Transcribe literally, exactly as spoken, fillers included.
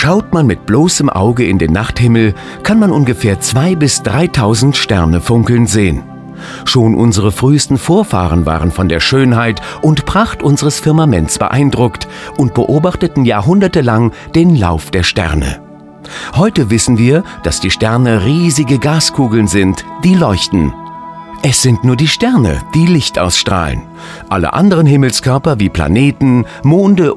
Schaut man mit bloßem Auge in den Nachthimmel, kann man ungefähr zweitausend bis dreitausend Sterne funkeln sehen. Schon unsere frühesten Vorfahren waren von der Schönheit und Pracht unseres Firmaments beeindruckt und beobachteten jahrhundertelang den Lauf der Sterne. Heute wissen wir, dass die Sterne riesige Gaskugeln sind, die leuchten. Es sind nur die Sterne, die Licht ausstrahlen. Alle anderen Himmelskörper wie Planeten, Monde